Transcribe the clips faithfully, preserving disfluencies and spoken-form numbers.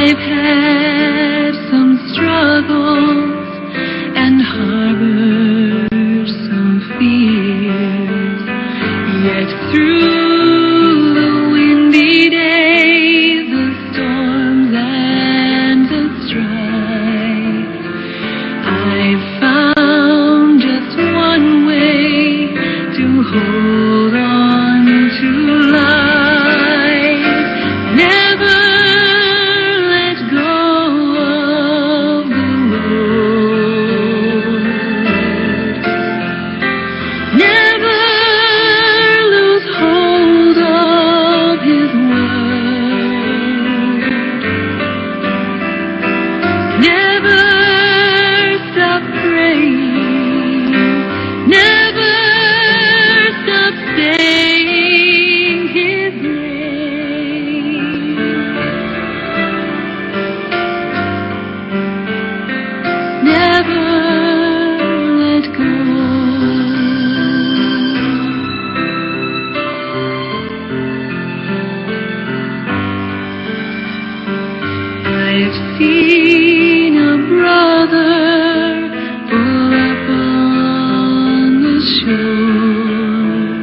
I've had some struggles and harbored some fears, yet through the windy days, the storms and the strife, I've found just one way to hold on to life. Never let go of the Lord. Never lose hold of His word. Never stop praying. Never stop saying His name. Never let go. I've seen a brother pull up on the shore,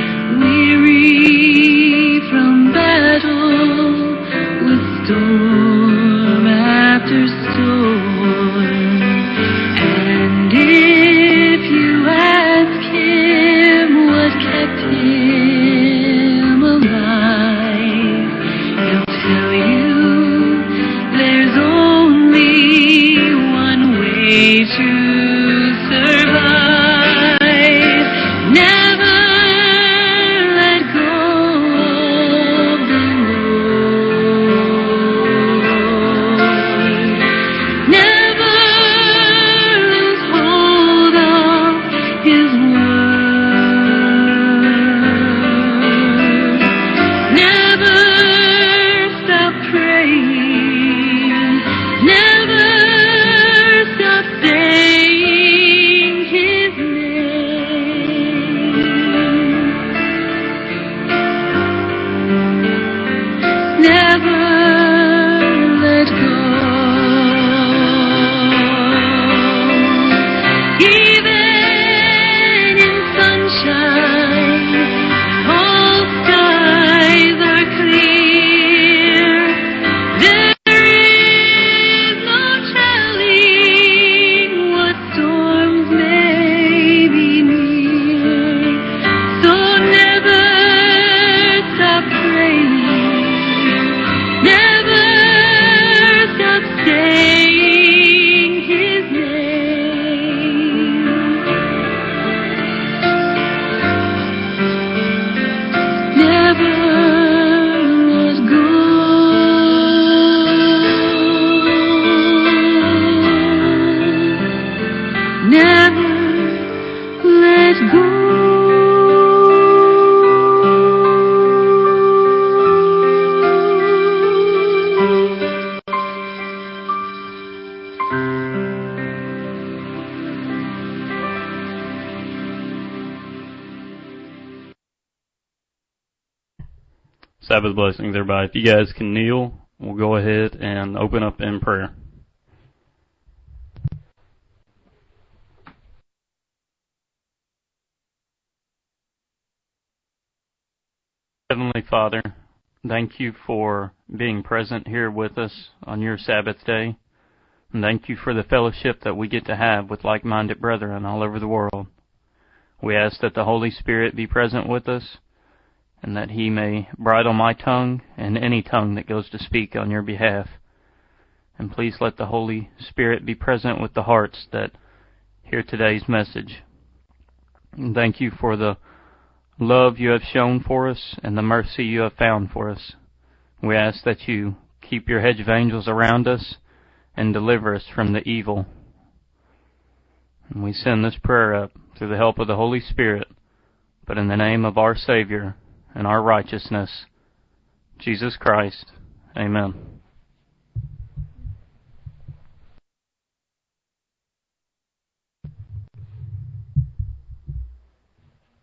weary from battle with storm after storm. And if you ask him what kept him alive, he'll tell you there's only one way to survive. Never let go of the Lord. Never lose hold of His word. Never stop praying. Never stop saying His name. Never let go. Even in sunshine, all skies are clear. There is no telling what storms may be near. So never stop praying. Never stop saying His name. Never let go. Never let go. Sabbath blessings, everybody. If you guys can kneel, we'll go ahead and open up in prayer. Heavenly Father, thank you for being present here with us on your Sabbath day. And thank you for the fellowship that we get to have with like-minded brethren all over the world. We ask that the Holy Spirit be present with us, and that He may bridle my tongue and any tongue that goes to speak on your behalf. And please let the Holy Spirit be present with the hearts that hear today's message. And thank you for the love you have shown for us and the mercy you have found for us. We ask that you keep your hedge of angels around us and deliver us from the evil. And we send this prayer up through the help of the Holy Spirit, but in the name of our Savior and our righteousness, Jesus Christ. Amen.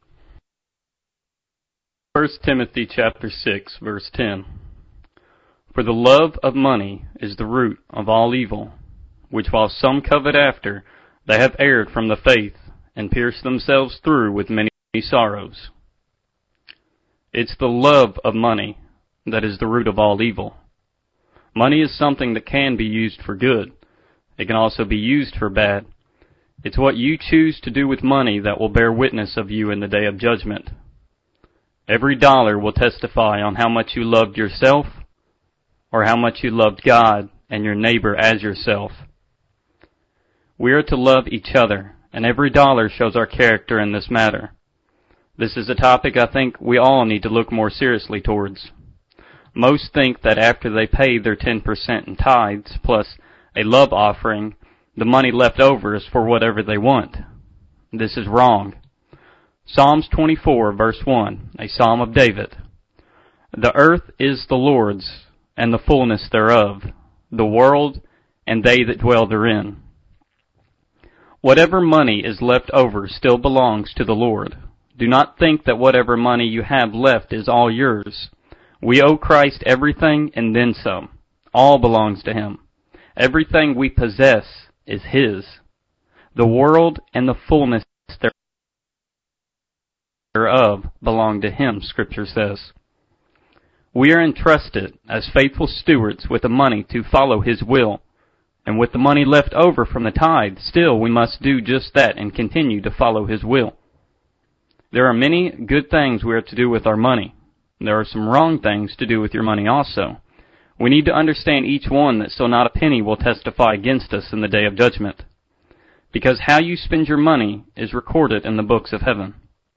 First Timothy chapter six, verse ten. For the love of money is the root of all evil, which while some covet after, they have erred from the faith, and pierced themselves through with many sorrows. It's the love of money that is the root of all evil. Money is something that can be used for good. It can also be used for bad. It's what you choose to do with money that will bear witness of you in the day of judgment. Every dollar will testify on how much you loved yourself or how much you loved God and your neighbor as yourself. We are to love each other, and every dollar shows our character in this matter. This is a topic I think we all need to look more seriously towards. Most think that after they pay their ten percent in tithes plus a love offering, the money left over is for whatever they want. This is wrong. Psalms twenty-four, verse one, a psalm of David. The earth is the Lord's, and the fullness thereof, the world, and they that dwell therein. Whatever money is left over still belongs to the Lord. Do not think that whatever money you have left is all yours. We owe Christ everything and then some. All belongs to Him. Everything we possess is His. The world and the fullness thereof belong to Him, Scripture says. We are entrusted as faithful stewards with the money to follow His will. And with the money left over from the tithe, still we must do just that and continue to follow His will. There are many good things we are to do with our money. There are some wrong things to do with your money also. We need to understand each one, that so not a penny will testify against us in the day of judgment. Because how you spend your money is recorded in the books of heaven.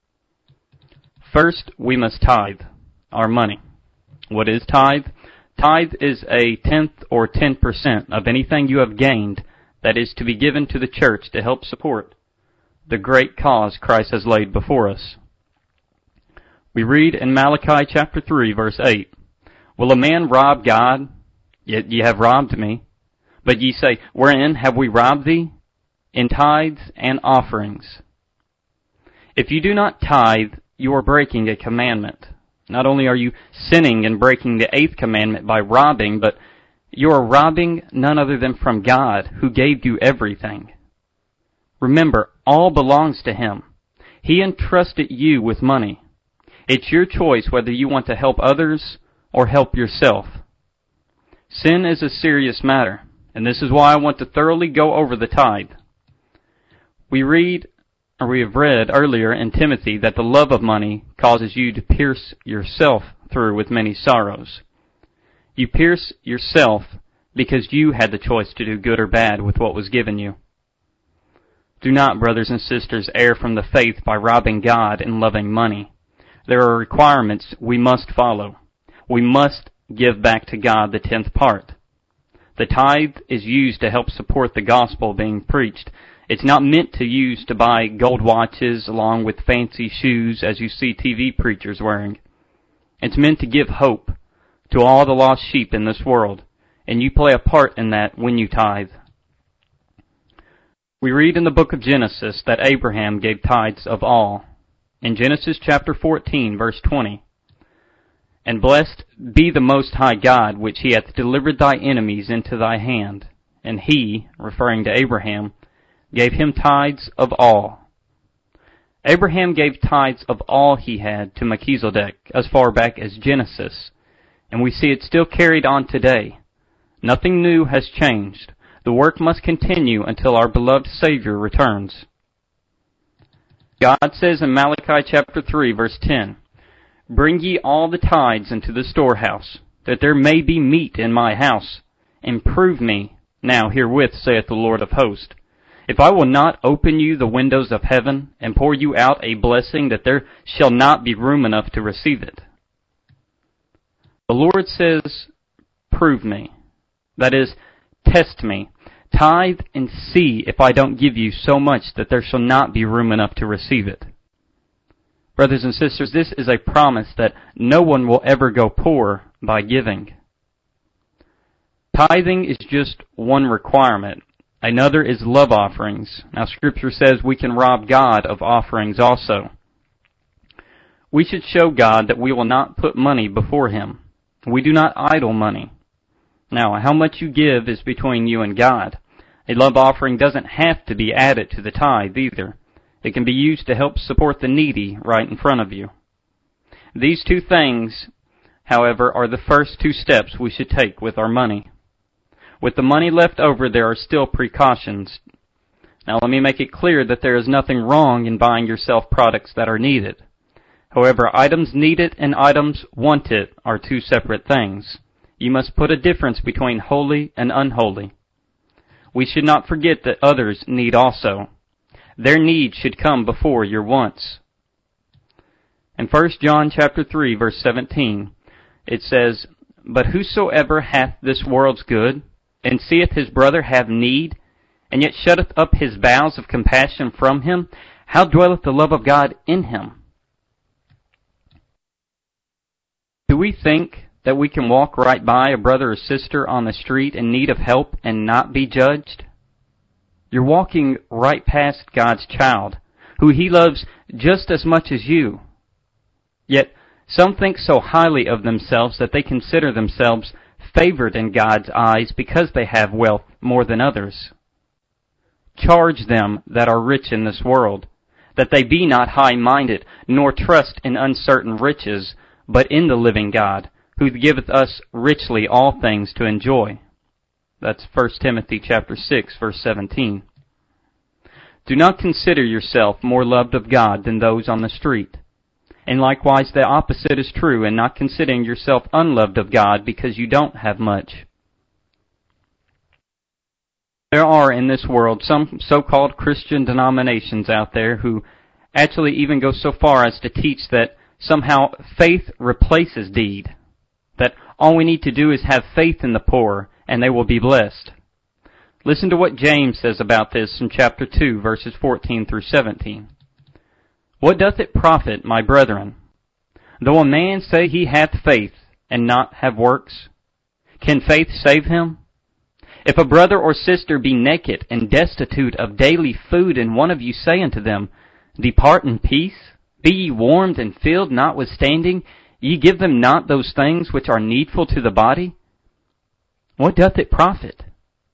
First, we must tithe our money. What is tithe? Tithe is a tenth or ten percent of anything you have gained that is to be given to the church to help support the great cause Christ has laid before us. We read in Malachi chapter three, verse eight, Will a man rob God? Yet ye have robbed me. But ye say, Wherein have we robbed thee? In tithes and offerings. If you do not tithe, you are breaking a commandment. Not only are you sinning and breaking the eighth commandment by robbing, but you are robbing none other than from God, who gave you everything. Remember, all belongs to Him. He entrusted you with money. It's your choice whether you want to help others or help yourself. Sin is a serious matter, and this is why I want to thoroughly go over the tithe. We read, or we have read earlier in Timothy, that the love of money causes you to pierce yourself through with many sorrows. You pierce yourself because you had the choice to do good or bad with what was given you. Do not, brothers and sisters, err from the faith by robbing God and loving money. There are requirements we must follow. We must give back to God the tenth part. The tithe is used to help support the gospel being preached. It's not meant to use to buy gold watches along with fancy shoes as you see T V preachers wearing. It's meant to give hope to all the lost sheep in this world, and you play a part in that when you tithe. We read in the book of Genesis that Abraham gave tithes of all. In Genesis chapter fourteen, verse twenty, And blessed be the Most High God, which He hath delivered thy enemies into thy hand. And He, referring to Abraham, gave him tithes of all. Abraham gave tithes of all he had to Melchizedek as far back as Genesis, and we see it still carried on today. Nothing new has changed. The work must continue until our beloved Savior returns. God says in Malachi chapter three, verse ten, Bring ye all the tithes into the storehouse, that there may be meat in my house, and prove me now herewith, saith the Lord of hosts, if I will not open you the windows of heaven, and pour you out a blessing, that there shall not be room enough to receive it. The Lord says, prove me. That is, test me. Tithe and see if I don't give you so much that there shall not be room enough to receive it. Brothers and sisters, this is a promise that no one will ever go poor by giving. Tithing is just one requirement. Another is love offerings. Now, Scripture says we can rob God of offerings also. We should show God that we will not put money before Him. We do not idle money. Now, how much you give is between you and God. A love offering doesn't have to be added to the tithe either. It can be used to help support the needy right in front of you. These two things, however, are the first two steps we should take with our money. With the money left over, there are still precautions. Now, let me make it clear that there is nothing wrong in buying yourself products that are needed. However, items needed and items wanted are two separate things. You must put a difference between holy and unholy. We should not forget that others need also. Their needs should come before your wants. In First John chapter three, verse seventeen, it says, "But whosoever hath this world's good, and seeth his brother have need, and yet shutteth up his bowels of compassion from him, how dwelleth the love of God in him?" Do we think that we can walk right by a brother or sister on the street in need of help and not be judged? You're walking right past God's child, who He loves just as much as you. Yet, some think so highly of themselves that they consider themselves favored in God's eyes because they have wealth more than others. Charge them that are rich in this world, that they be not high-minded, nor trust in uncertain riches, but in the living God, who giveth us richly all things to enjoy. That's First Timothy chapter six, verse seventeen. Do not consider yourself more loved of God than those on the street. And likewise the opposite is true, in not considering yourself unloved of God because you don't have much. There are in this world some so-called Christian denominations out there who actually even go so far as to teach that somehow faith replaces deed. That all we need to do is have faith in the poor, and they will be blessed. Listen to what James says about this in chapter two, verses fourteen through seventeen. "What doth it profit, my brethren, though a man say he hath faith, and not have works? Can faith save him? If a brother or sister be naked and destitute of daily food, and one of you say unto them, Depart in peace, be ye warmed and filled, notwithstanding ye give them not those things which are needful to the body, what doth it profit?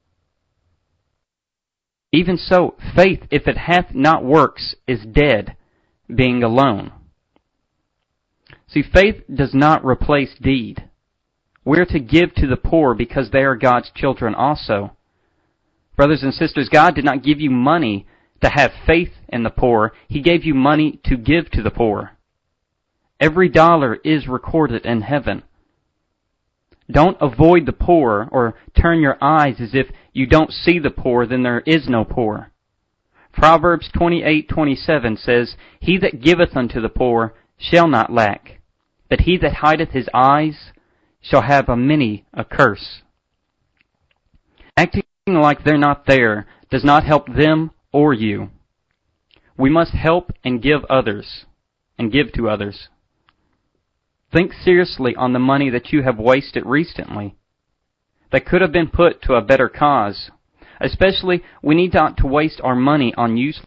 Even so, faith, if it hath not works, is dead, being alone." See, faith does not replace deed. We're to give to the poor because they are God's children also. Brothers and sisters, God did not give you money to have faith in the poor. He gave you money to give to the poor. Every dollar is recorded in heaven. Don't avoid the poor or turn your eyes as if you don't see the poor, then there is no poor. Proverbs twenty-eight twenty-seven says, "He that giveth unto the poor shall not lack, but he that hideth his eyes shall have a many a curse." Acting like they're not there does not help them or you. We must help and give others, and give to others. Think seriously on the money that you have wasted recently that could have been put to a better cause. Especially, we need not to waste our money on useless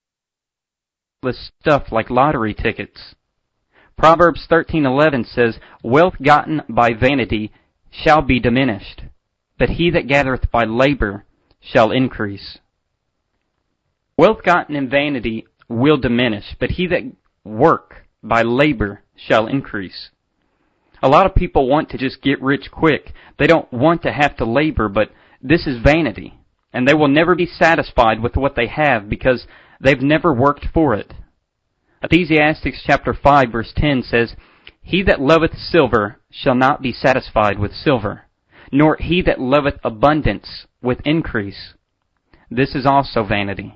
stuff like lottery tickets. Proverbs thirteen eleven says, "Wealth gotten by vanity shall be diminished, but he that gathereth by labor shall increase." Wealth gotten in vanity will diminish, but he that work by labor shall increase. A lot of people want to just get rich quick. They don't want to have to labor, but this is vanity. And they will never be satisfied with what they have because they've never worked for it. Ecclesiastes chapter five verse ten says, "He that loveth silver shall not be satisfied with silver, nor he that loveth abundance with increase. This is also vanity."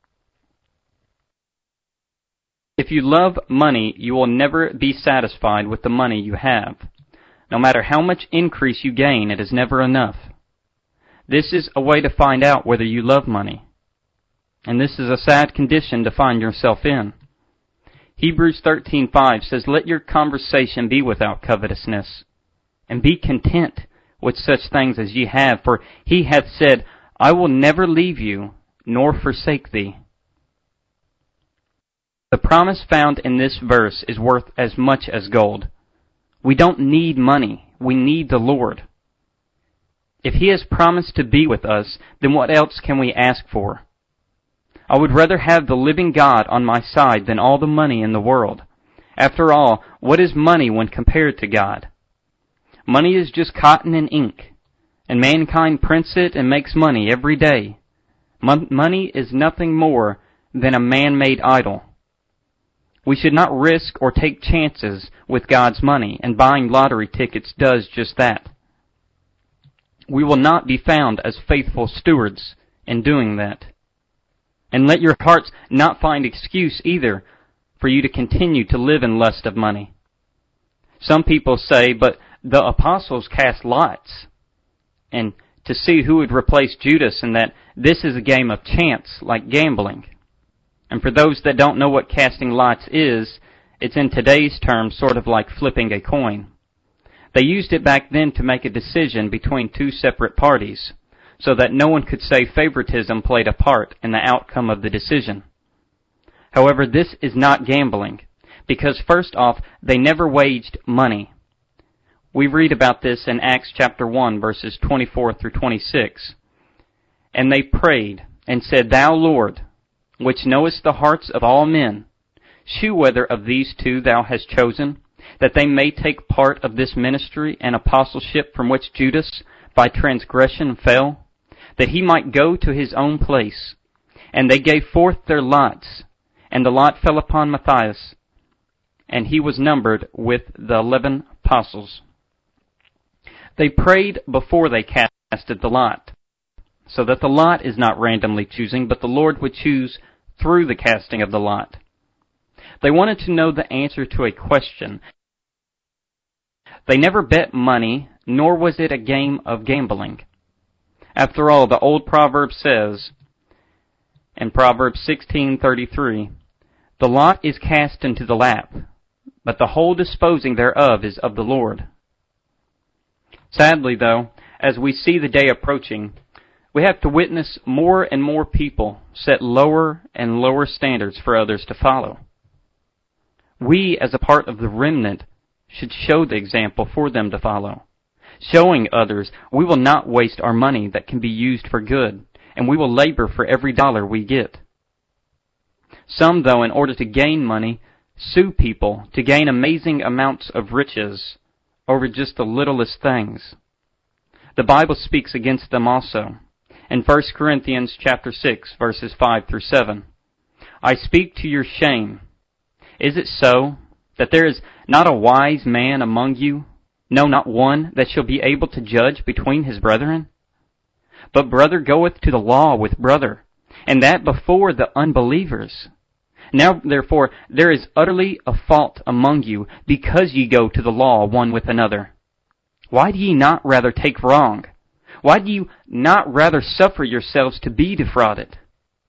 If you love money, you will never be satisfied with the money you have. No matter how much increase you gain, it is never enough. This is a way to find out whether you love money. And this is a sad condition to find yourself in. Hebrews thirteen five says, "Let your conversation be without covetousness, and be content with such things as ye have, for he hath said, I will never leave you, nor forsake thee." The promise found in this verse is worth as much as gold. We don't need money. We need the Lord. If He has promised to be with us, then what else can we ask for? I would rather have the living God on my side than all the money in the world. After all, what is money when compared to God? Money is just cotton and ink, and mankind prints it and makes money every day. Mon- money is nothing more than a man-made idol. We should not risk or take chances with God's money, and buying lottery tickets does just that. We will not be found as faithful stewards in doing that. And let your hearts not find excuse either for you to continue to live in lust of money. Some people say, but the apostles cast lots, and to see who would replace Judas, and that this is a game of chance, like gambling. And for those that don't know what casting lots is, it's in today's terms sort of like flipping a coin. They used it back then to make a decision between two separate parties, so that no one could say favoritism played a part in the outcome of the decision. However, this is not gambling, because first off, they never waged money. We read about this in Acts chapter one, verses twenty-four through twenty-six. And they prayed and said, Thou, Lord, which knowest the hearts of all men, shew whether of these two thou hast chosen, that they may take part of this ministry and apostleship from which Judas by transgression fell, that he might go to his own place. And they gave forth their lots, and the lot fell upon Matthias, and he was numbered with the eleven apostles. They prayed before they casted the lot, so that the lot is not randomly choosing, but the Lord would choose through the casting of the lot. They wanted to know the answer to a question. They never bet money, nor was it a game of gambling. After all, the old proverb says, in Proverbs sixteen thirty-three, the lot is cast into the lap, but the whole disposing thereof is of the Lord. Sadly, though, as we see the day approaching, we have to witness more and more people set lower and lower standards for others to follow. We, as a part of the remnant, should show the example for them to follow, showing others we will not waste our money that can be used for good, and we will labor for every dollar we get. Some, though, in order to gain money, sue people to gain amazing amounts of riches over just the littlest things. The Bible speaks against them also. In First Corinthians chapter six, verses five through seven, I speak to your shame. Is it so that there is not a wise man among you, no, not one, that shall be able to judge between his brethren? But brother goeth to the law with brother, and that before the unbelievers. Now, therefore, there is utterly a fault among you, because ye go to the law one with another. Why do ye not rather take wrong? Why do you not rather suffer yourselves to be defrauded?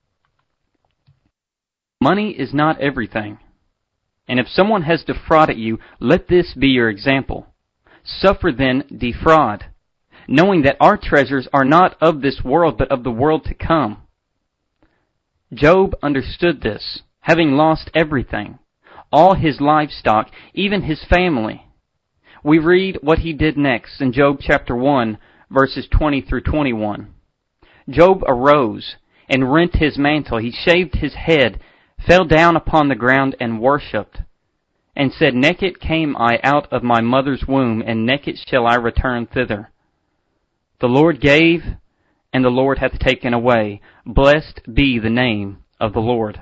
Money is not everything. And if someone has defrauded you, let this be your example. Suffer then defraud, knowing that our treasures are not of this world, but of the world to come. Job understood this, having lost everything, all his livestock, even his family. We read what he did next in Job chapter one, verses twenty through twenty-one. Job arose and rent his mantle. He shaved his head, fell down upon the ground and worshipped, and said, Naked came I out of my mother's womb, and naked shall I return thither. The Lord gave, and the Lord hath taken away. Blessed be the name of the Lord.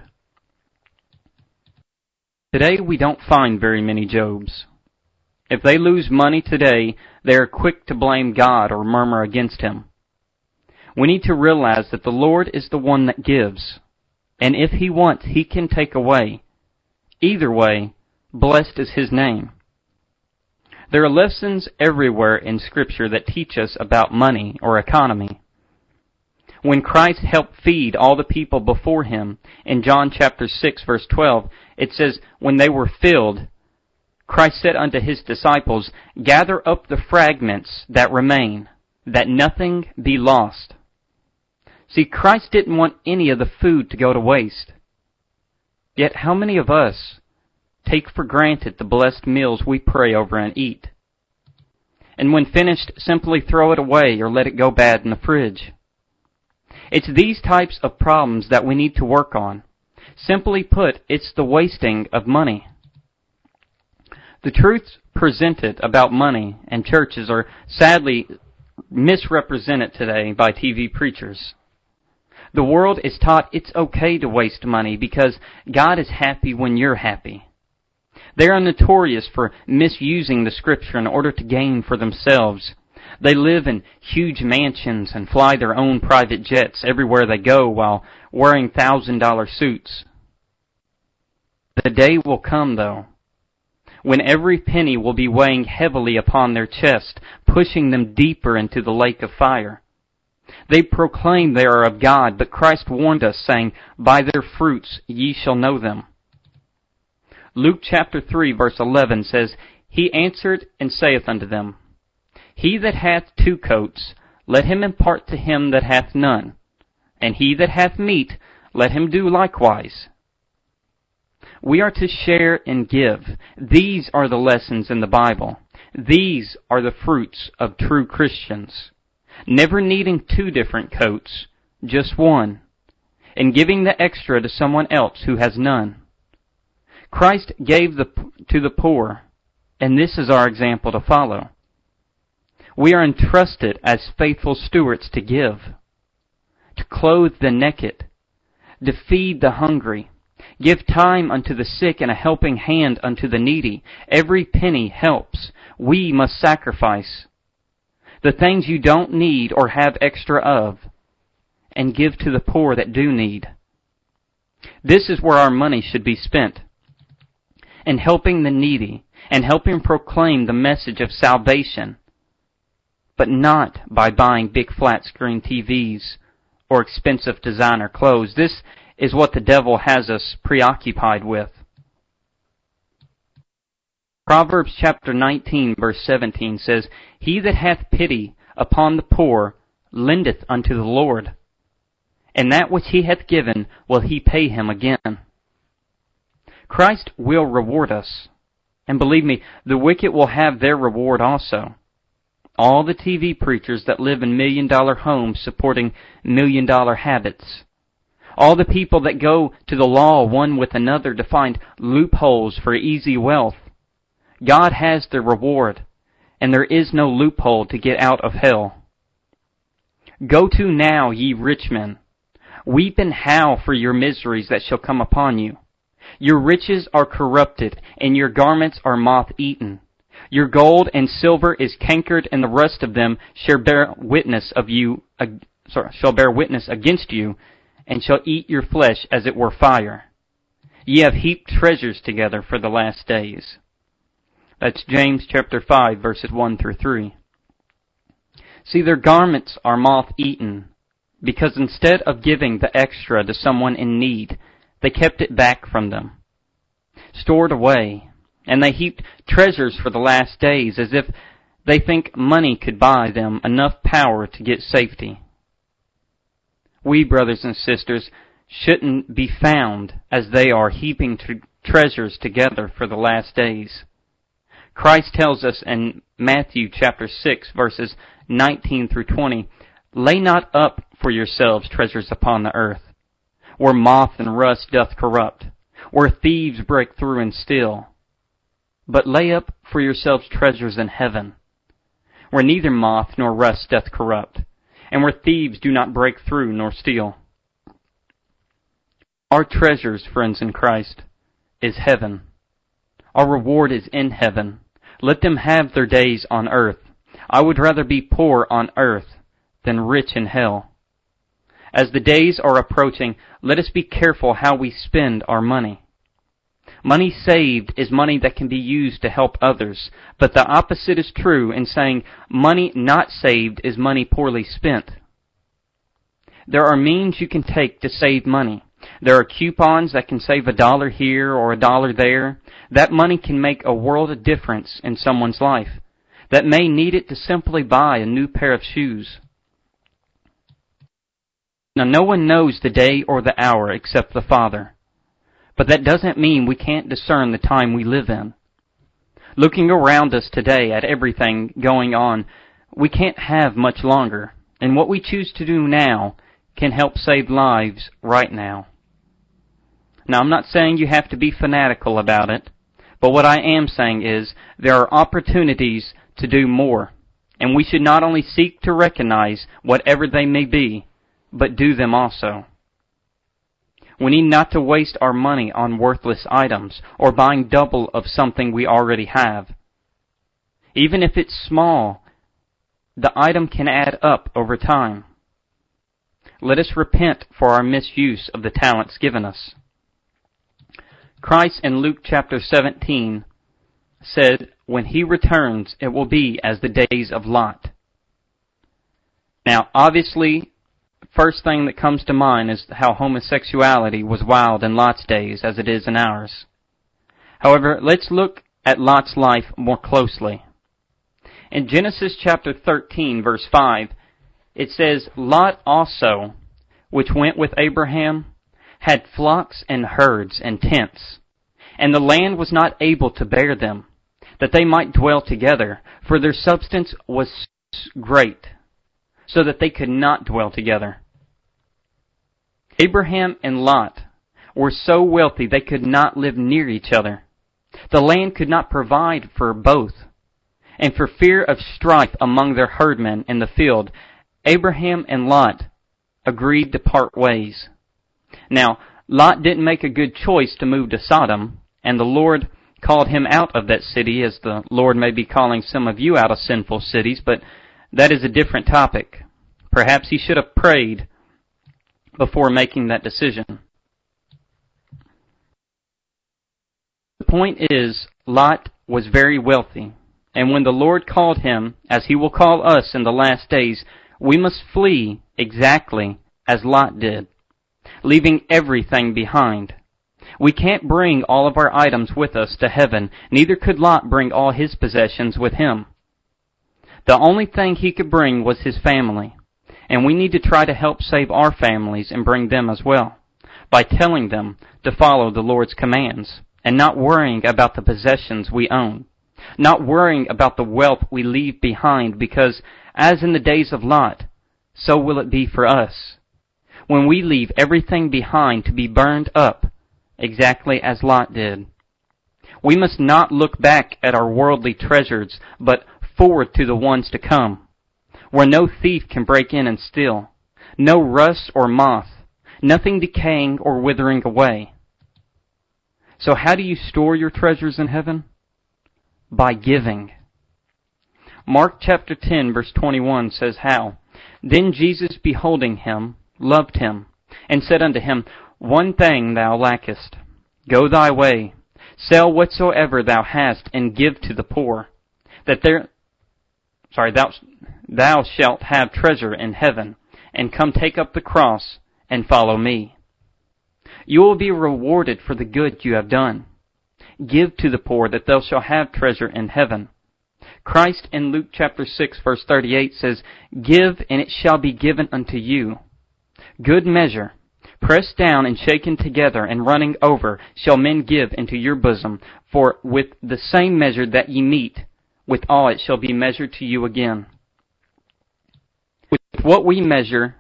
Today we don't find very many Jobs. If they lose money today, they are quick to blame God or murmur against Him. We need to realize that the Lord is the one that gives, and if He wants, He can take away. Either way, blessed is His name. There are lessons everywhere in Scripture that teach us about money or economy. When Christ helped feed all the people before Him, in John chapter six, verse twelve, it says, When they were filled, Christ said unto His disciples, Gather up the fragments that remain, that nothing be lost. See, Christ didn't want any of the food to go to waste. Yet how many of us take for granted the blessed meals we pray over and eat? and when finished, simply throw it away or let it go bad in the fridge. It's these types of problems that we need to work on. Simply put, it's the wasting of money. The truths presented about money and churches are sadly misrepresented today by T V preachers. The world is taught it's okay to waste money because God is happy when you're happy. They are notorious for misusing the Scripture in order to gain for themselves. They live in huge mansions and fly their own private jets everywhere they go while wearing thousand dollar suits. The day will come, though, when every penny will be weighing heavily upon their chest, pushing them deeper into the lake of fire. They proclaim they are of God, but Christ warned us, saying, "By their fruits ye shall know them." Luke chapter three, verse eleven says, "He answered and saith unto them, He that hath two coats, let him impart to him that hath none, and he that hath meat, let him do likewise." We are to share and give. These are the lessons in the Bible. These are the fruits of true Christians. Never needing two different coats, just one, and giving the extra to someone else who has none. Christ gave the, to the poor, and this is our example to follow. We are entrusted as faithful stewards to give, to clothe the naked, to feed the hungry, give time unto the sick and a helping hand unto the needy. Every penny helps. We must sacrifice the things you don't need or have extra of, and give to the poor that do need. This is where our money should be spent, in helping the needy and helping proclaim the message of salvation, but not by buying big flat screen T Vs or expensive designer clothes. This is what the devil has us preoccupied with. Proverbs chapter nineteen, verse seventeen says, "He that hath pity upon the poor lendeth unto the Lord, and that which he hath given will he pay him again." Christ will reward us. And believe me, the wicked will have their reward also. All the T V preachers that live in million-dollar homes supporting million-dollar habits. All the people that go to the law one with another to find loopholes for easy wealth. God has the reward, and there is no loophole to get out of hell. Go to now, ye rich men. Weep and howl for your miseries that shall come upon you. Your riches are corrupted, and your garments are moth-eaten. Your gold and silver is cankered, and the rust of them shall bear witness of you, uh, sorry, shall bear witness against you, and shall eat your flesh as it were fire. Ye have heaped treasures together for the last days. That's James chapter five, verses one through three. See, their garments are moth-eaten, because instead of giving the extra to someone in need, they kept it back from them, stored away, and they heaped treasures for the last days, as if they think money could buy them enough power to get safety. We, brothers and sisters, shouldn't be found as they are heaping tre- treasures together for the last days. Christ tells us in Matthew chapter six, verses nineteen through twenty, "Lay not up for yourselves treasures upon the earth, where moth and rust doth corrupt, where thieves break through and steal. But lay up for yourselves treasures in heaven, where neither moth nor rust doth corrupt, and where thieves do not break through nor steal." Our treasures, friends in Christ, is heaven. Our reward is in heaven. Let them have their days on earth. I would rather be poor on earth than rich in hell. As the days are approaching, let us be careful how we spend our money. Money saved is money that can be used to help others, but the opposite is true in saying money not saved is money poorly spent. There are means you can take to save money. There are coupons that can save a dollar here or a dollar there. That money can make a world of difference in someone's life that may need it to simply buy a new pair of shoes. Now, no one knows the day or the hour except the Father, but that doesn't mean we can't discern the time we live in. Looking around us today at everything going on, we can't have much longer, and what we choose to do now can help save lives right now. Now, I'm not saying you have to be fanatical about it, but what I am saying is there are opportunities to do more, and we should not only seek to recognize whatever they may be, but do them also. We need not to waste our money on worthless items or buying double of something we already have. Even if it's small, the item can add up over time. Let us repent for our misuse of the talents given us. Christ in Luke chapter seventeen said, when he returns, it will be as the days of Lot. Now, obviously, first thing that comes to mind is how homosexuality was wild in Lot's days as it is in ours. However, let's look at Lot's life more closely. In Genesis chapter thirteen, verse five, it says, Lot also, which went with Abraham, had flocks and herds and tents, and the land was not able to bear them, that they might dwell together, for their substance was great, so that they could not dwell together. Abraham and Lot were so wealthy they could not live near each other. The land could not provide for both. And for fear of strife among their herdmen in the field, Abraham and Lot agreed to part ways. Now, Lot didn't make a good choice to move to Sodom, and the Lord called him out of that city, as the Lord may be calling some of you out of sinful cities, but that is a different topic. Perhaps he should have prayed before making that decision. The point is, Lot was very wealthy, and when the Lord called him, as he will call us in the last days, we must flee exactly as Lot did, leaving everything behind. We can't bring all of our items with us to heaven, neither could Lot bring all his possessions with him. The only thing he could bring was his family. And we need to try to help save our families and bring them as well, by telling them to follow the Lord's commands, and not worrying about the possessions we own, not worrying about the wealth we leave behind, because as in the days of Lot, so will it be for us, when we leave everything behind to be burned up, exactly as Lot did. We must not look back at our worldly treasures, but forward to the ones to come, where no thief can break in and steal, no rust or moth, nothing decaying or withering away. So how do you store your treasures in heaven? By giving. Mark chapter ten, verse twenty-one says how, Then Jesus, beholding him, loved him, and said unto him, One thing thou lackest. Go thy way, sell whatsoever thou hast, and give to the poor, that there Sorry, thou, thou shalt have treasure in heaven, and come take up the cross and follow me. You will be rewarded for the good you have done. Give to the poor, that thou shalt have treasure in heaven. Christ in Luke chapter six, verse thirty-eight says, Give, and it shall be given unto you. Good measure, pressed down and shaken together, and running over, shall men give into your bosom. For with the same measure that ye meet, with all it shall be measured to you again. With what we measure,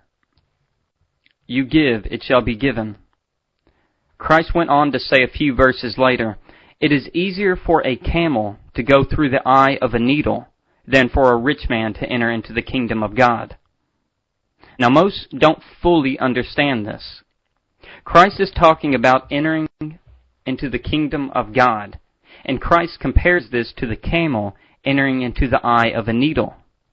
you give, it shall be given. Christ went on to say a few verses later, It is easier for a camel to go through the eye of a needle than for a rich man to enter into the kingdom of God. Now, most don't fully understand this. Christ is talking about entering into the kingdom of God, and Christ compares this to the camel entering into the eye of a needle.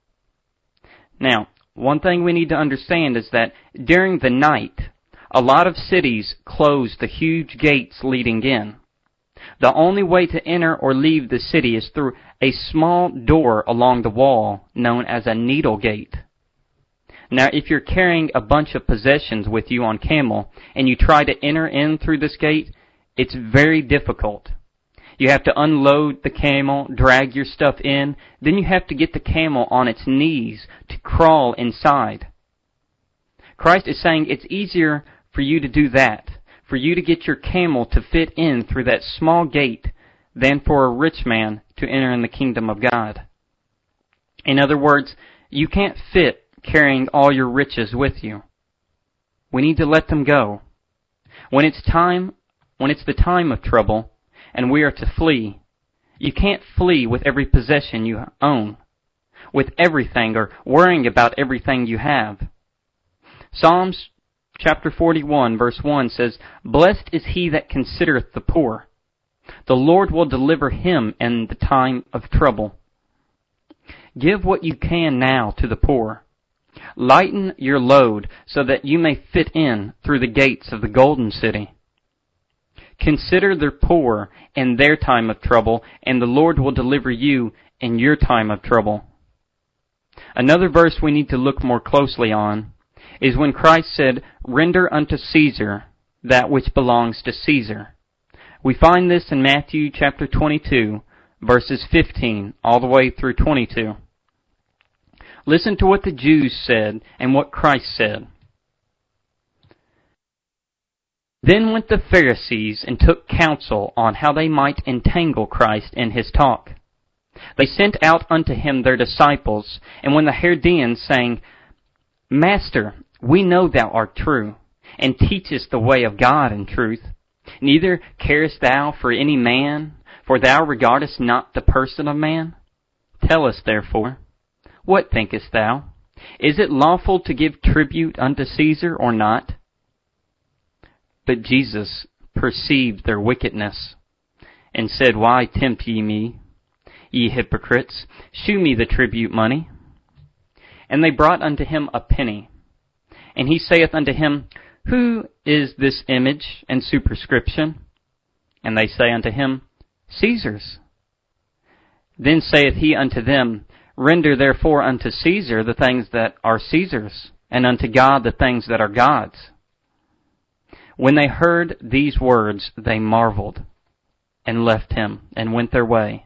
Now, one thing we need to understand is that during the night, a lot of cities close the huge gates leading in. The only way to enter or leave the city is through a small door along the wall known as a needle gate. Now, if you're carrying a bunch of possessions with you on camel and you try to enter in through this gate, it's very difficult. You have to unload the camel, drag your stuff in, then you have to get the camel on its knees to crawl inside. Christ is saying it's easier for you to do that, for you to get your camel to fit in through that small gate, than for a rich man to to enter in the kingdom of God. In other words, you can't fit carrying all your riches with you. We need to let them go. When it's time, when it's the time of trouble, and we are to flee, you can't flee with every possession you own, with everything, or worrying about everything you have. Psalms chapter forty-one, verse one says, "Blessed is he that considereth the poor. The Lord will deliver him in the time of trouble." Give what you can now to the poor. Lighten your load so that you may fit in through the gates of the golden city. Consider the poor in their time of trouble, and the Lord will deliver you in your time of trouble. Another verse we need to look more closely on is when Christ said, "Render unto Caesar that which belongs to Caesar." We find this in Matthew chapter twenty-two, verses fifteen all the way through twenty-two. Listen to what the Jews said and what Christ said. Then went the Pharisees and took counsel on how they might entangle Christ in his talk. They sent out unto him their disciples, and when the Herodians sang, "Master, we know thou art true, and teachest the way of God in truth. Neither carest thou for any man, for thou regardest not the person of man. Tell us therefore, what thinkest thou? Is it lawful to give tribute unto Caesar or not?" But Jesus perceived their wickedness, and said, "Why tempt ye me, ye hypocrites? Shew me the tribute money." And they brought unto him a penny. And he saith unto him, "Who is this image and superscription?" And they say unto him, "Caesar's." Then saith he unto them, "Render therefore unto Caesar the things that are Caesar's, and unto God the things that are God's." When they heard these words, they marveled, and left him, and went their way.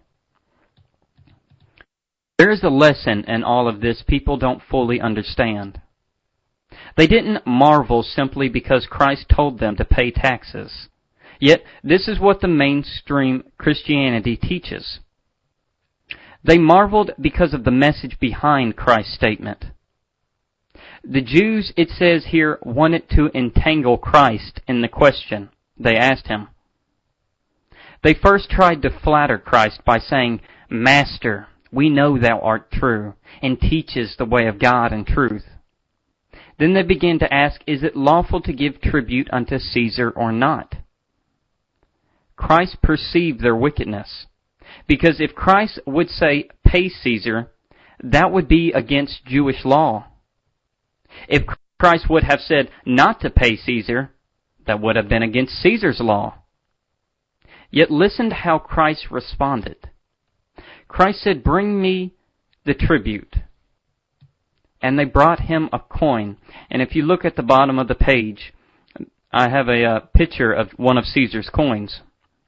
There is a lesson in all of this people don't fully understand. They didn't marvel simply because Christ told them to pay taxes. Yet, this is what the mainstream Christianity teaches. They marveled because of the message behind Christ's statement. The Jews, it says here, wanted to entangle Christ in the question they asked him. They first tried to flatter Christ by saying, "Master, we know thou art true, and teachest the way of God in truth." Then they began to ask, "Is it lawful to give tribute unto Caesar or not?" Christ perceived their wickedness, because if Christ would say, "Pay Caesar," that would be against Jewish law. If Christ would have said not to pay Caesar, that would have been against Caesar's law. Yet listen to how Christ responded. Christ said, "Bring me the tribute." And they brought him a coin. And if you look at the bottom of the page, I have a uh, picture of one of Caesar's coins.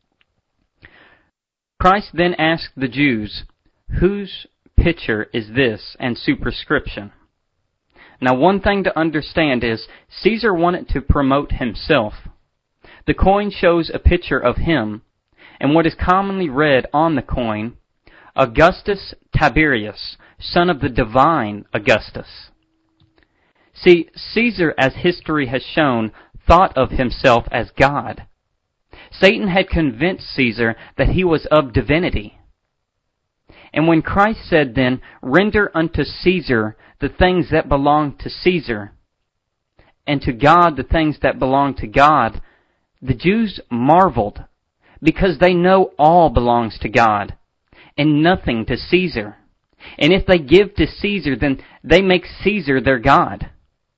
Christ then asked the Jews, "Whose picture is this and superscription?" Now, one thing to understand is Caesar wanted to promote himself. The coin shows a picture of him, and what is commonly read on the coin, Augustus Tiberius, son of the divine Augustus. See, Caesar, as history has shown, thought of himself as God. Satan had convinced Caesar that he was of divinity. And when Christ said then, "Render unto Caesar the things that belong to Caesar, and to God the things that belong to God," the Jews marveled, because they know all belongs to God, and nothing to Caesar. And if they give to Caesar, then they make Caesar their God.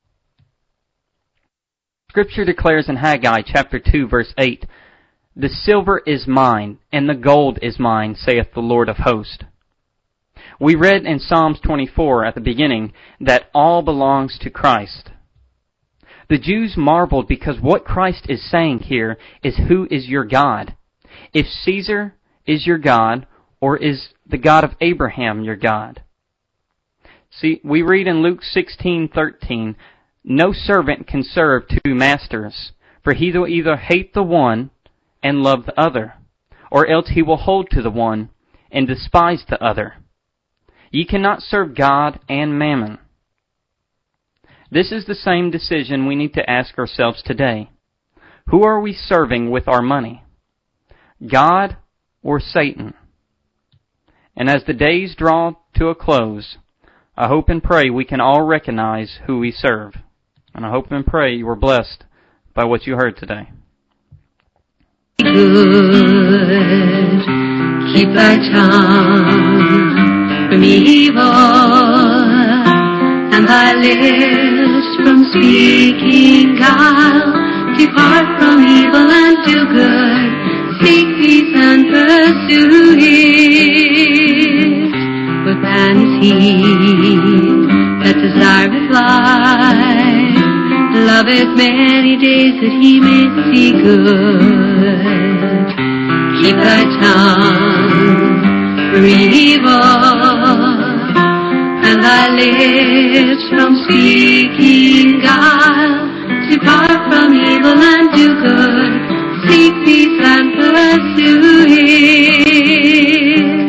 Scripture declares in Haggai chapter two, verse eight, "The silver is mine, and the gold is mine, saith the Lord of hosts." We read in Psalms twenty-four at the beginning that all belongs to Christ. The Jews marveled because what Christ is saying here is, who is your God? If Caesar is your God, or is the God of Abraham your God? See, we read in Luke sixteen thirteen, "No servant can serve two masters, for he will either hate the one and love the other, or else he will hold to the one and despise the other. Ye cannot serve God and mammon. This is the same decision we need to ask ourselves today. Who are we serving with our money? God or Satan? And as the days draw to a close, I hope and pray we can all recognize who we serve. And I hope and pray you were blessed by what you heard today. Good, keep thy tongue from evil, and thy lips from speaking guile. Depart from evil and do good, seek peace and pursue it. What man is he that desireth life, loveth many days that he may see good. Keep thy tongue from evil, and thy lips from speaking guile. Depart from evil and do good, seek peace and pursue it.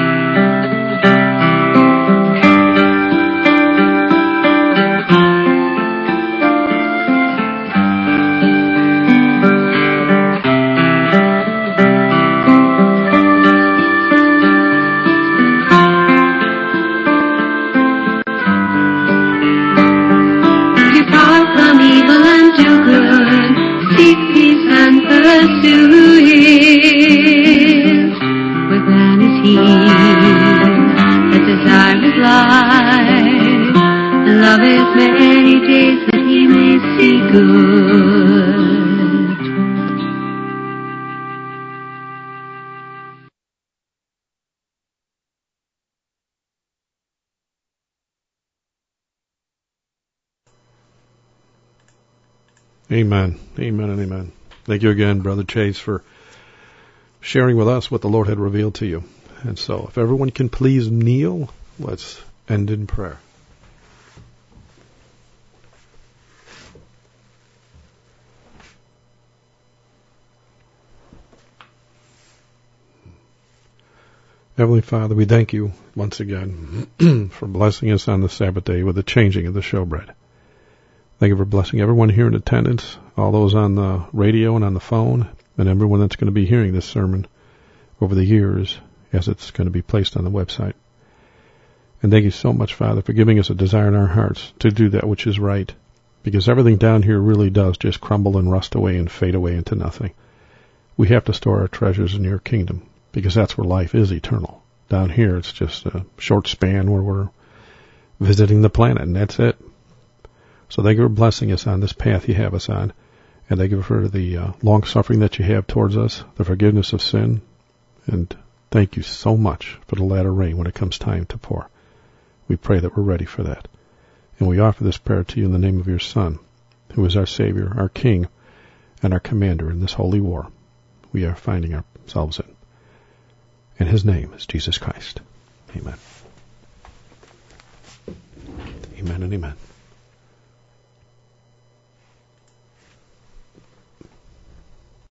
Pursue it. What man is he that desireth life, and loveth many days that he may see good? Amen. Amen and amen. Thank you again, Brother Chase, for sharing with us what the Lord had revealed to you. And so, if everyone can please kneel, let's end in prayer. Heavenly Father, we thank you once again for blessing us on the Sabbath day with the changing of the showbread. Thank you for blessing everyone here in attendance, all those on the radio and on the phone, and everyone that's going to be hearing this sermon over the years as it's going to be placed on the website. And thank you so much, Father, for giving us a desire in our hearts to do that which is right, because everything down here really does just crumble and rust away and fade away into nothing. We have to store our treasures in your kingdom, because that's where life is eternal. Down here, it's just a short span where we're visiting the planet, and that's it. So thank you for blessing us on this path you have us on. And thank you for the uh, long-suffering that you have towards us, the forgiveness of sin. And thank you so much for the latter rain when it comes time to pour. We pray that we're ready for that. And we offer this prayer to you in the name of your Son, who is our Savior, our King, and our Commander in this holy war we are finding ourselves in. And his name is Jesus Christ. Amen. Amen and amen.